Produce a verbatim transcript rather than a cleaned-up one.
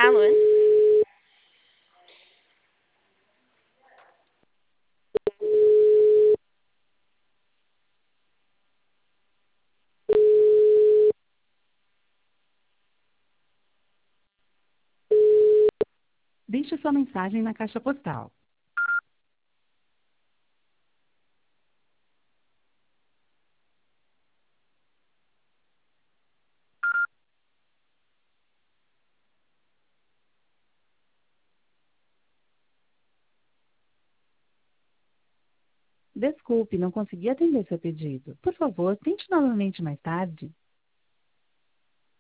Alô? Deixe sua mensagem na caixa postal. Desculpe, não consegui atender seu pedido. Por favor, tente novamente mais tarde.